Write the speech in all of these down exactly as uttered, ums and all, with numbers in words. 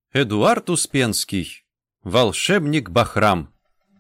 Эдуард Успенский. Волшебник Бахрам.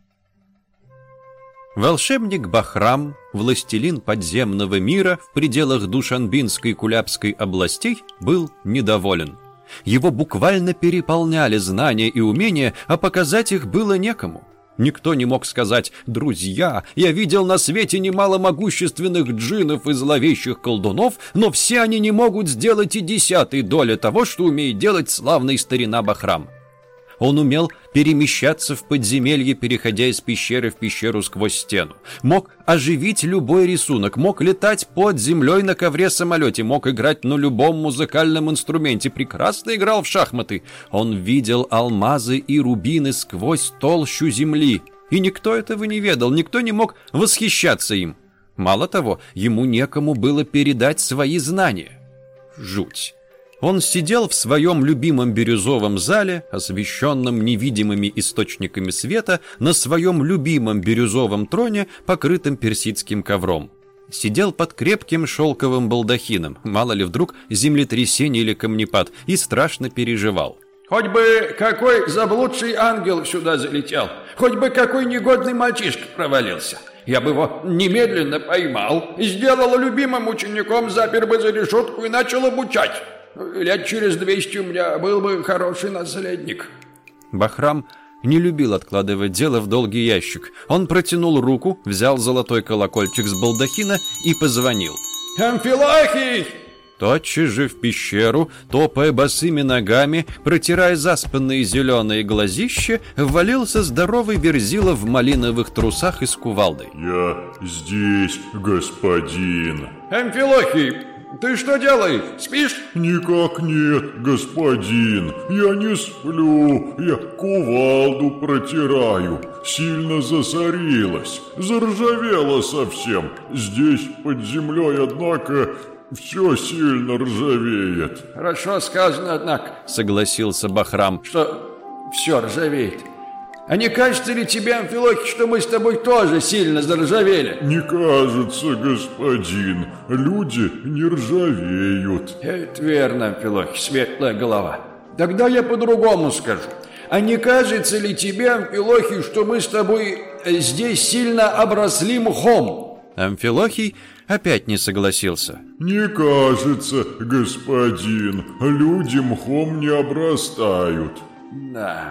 Волшебник Бахрам, властелин подземного мира в пределах Душанбинской и Кулябской областей, был недоволен. Его буквально переполняли знания и умения, а показать их было некому. Никто не мог сказать: «Друзья, я видел на свете немало могущественных джиннов и зловещих колдунов, но все они не могут сделать и десятой доли того, что умеет делать славный старина Бахрам». Он умел перемещаться в подземелье, переходя из пещеры в пещеру сквозь стену. Мог оживить любой рисунок, мог летать под землей на ковре-самолете, мог играть на любом музыкальном инструменте, прекрасно играл в шахматы. Он видел алмазы и рубины сквозь толщу земли. И никто этого не ведал, никто не мог восхищаться им. Мало того, ему некому было передать свои знания. Жуть. Он сидел в своем любимом бирюзовом зале, освещенном невидимыми источниками света, на своем любимом бирюзовом троне, покрытым персидским ковром. Сидел под крепким шелковым балдахином, мало ли вдруг землетрясение или камнепад, и страшно переживал. Хоть бы какой заблудший ангел сюда залетел, хоть бы какой негодный мальчишка провалился. Я бы его немедленно поймал, сделал любимым учеником, запер бы за решетку и начал обучать. Лет через двести у меня был бы хороший наследник. Бахрам не любил откладывать дело в долгий ящик. Он протянул руку, взял золотой колокольчик с балдахина и позвонил. «Амфилохий!» Тотчас же в пещеру, топая босыми ногами, протирая заспанные зеленые глазища, ввалился здоровый верзила в малиновых трусах и с кувалдой. «Я здесь, господин». «Амфилохий, ты что делаешь? Спишь?» «Никак нет, господин. Я не сплю. Я кувалду протираю. Сильно засорилась. Заржавела совсем. Здесь под землей, однако, все сильно ржавеет». «Хорошо сказано, однако», — согласился Бахрам, «что все ржавеет. А не кажется ли тебе, Амфилохий, что мы с тобой тоже сильно заржавели?» «Не кажется, господин. Люди не ржавеют». «Это верно, Амфилохий, светлая голова. Тогда я по-другому скажу. А не кажется ли тебе, Амфилохий, что мы с тобой здесь сильно обросли мхом?» Амфилохий опять не согласился. «Не кажется, господин. Люди мхом не обрастают». «Да».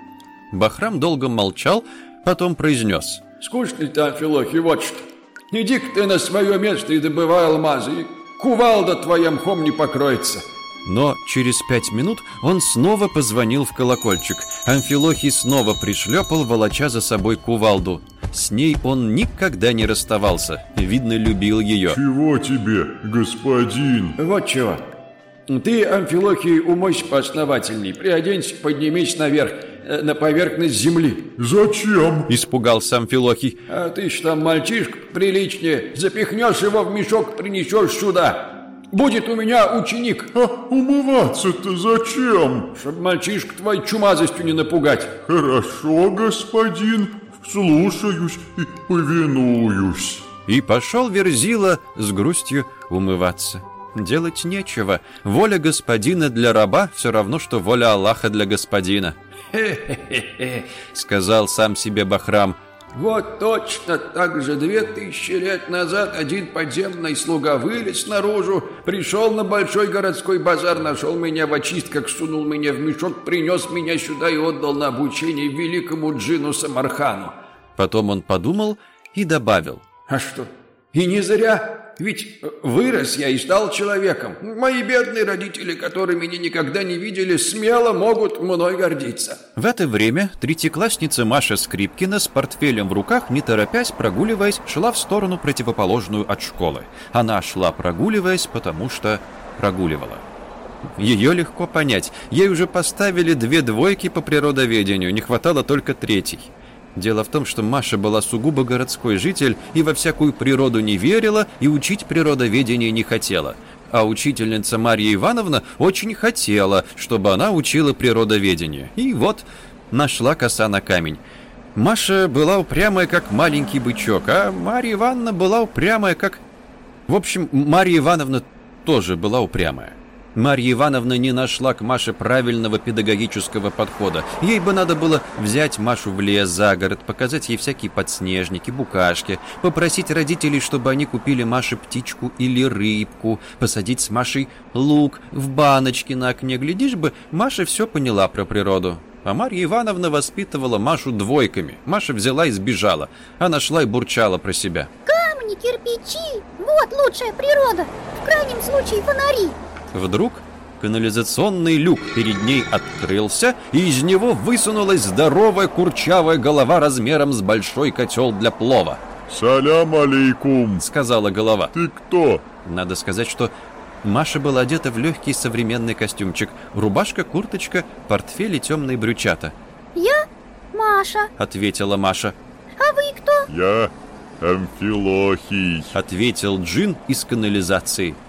Бахрам долго молчал, потом произнес. «Скучный ты, Амфилохий, вот что. Иди-ка ты на свое место и добывай алмазы, и кувалда твоя мхом не покроется». Но через пять минут он снова позвонил в колокольчик. Амфилохий снова пришлепал, волоча за собой кувалду. С ней он никогда не расставался. Видно, любил ее. «Чего тебе, господин?» «Вот чего. Ты, Амфилохий, умойся поосновательней, приоденься, поднимись наверх, на поверхность земли». «Зачем?» — испугался Амфилохий. «А ты ж там мальчишка приличнее, запихнешь его в мешок, принесешь сюда. Будет у меня ученик». «А умываться-то зачем?» «Чтоб мальчишку твой чумазостью не напугать». «Хорошо, господин, слушаюсь и повинуюсь». И пошел верзила с грустью умываться. Делать нечего. Воля господина для раба все равно, что воля Аллаха для господина. «Хе-хе-хе», — сказал сам себе Бахрам. «Вот точно так же две тысячи лет назад один подземный слуга вылез наружу, пришел на большой городской базар, нашел меня в очистках, сунул меня в мешок, принес меня сюда и отдал на обучение великому джину Самархану». Потом он подумал и добавил. «А что? И не зря. Ведь вырос я и стал человеком. Мои бедные родители, которые меня никогда не видели, смело могут мной гордиться». В это время третьеклассница Маша Скрипкина с портфелем в руках, не торопясь, прогуливаясь, шла в сторону противоположную от школы. Она шла, прогуливаясь, потому что прогуливала. Ее легко понять. Ей уже поставили две двойки по природоведению, не хватало только третьей. Дело в том, что Маша была сугубо городской житель и во всякую природу не верила и учить природоведение не хотела. А учительница Марья Ивановна очень хотела, чтобы она учила природоведение. И вот нашла коса на камень. Маша была упрямая, как маленький бычок, а Марья Ивановна была упрямая, как... В общем, Марья Ивановна тоже была упрямая. Марья Ивановна не нашла к Маше правильного педагогического подхода. Ей бы надо было взять Машу в лес за город, показать ей всякие подснежники, букашки, попросить родителей, чтобы они купили Маше птичку или рыбку, посадить с Машей лук в баночке на окне. Глядишь бы, Маша все поняла про природу. А Марья Ивановна воспитывала Машу двойками. Маша взяла и сбежала. Она шла и бурчала про себя. Камни, кирпичи, вот лучшая природа. В крайнем случае фонари. Вдруг канализационный люк перед ней открылся, и из него высунулась здоровая курчавая голова размером с большой котел для плова. «Салям алейкум», — сказала голова. «Ты кто?» Надо сказать, что Маша была одета в легкий современный костюмчик. Рубашка, курточка, портфель и темные брючата. Я Маша. — ответила Маша. А вы кто? «Я Амфилохий», — ответил джин из канализации.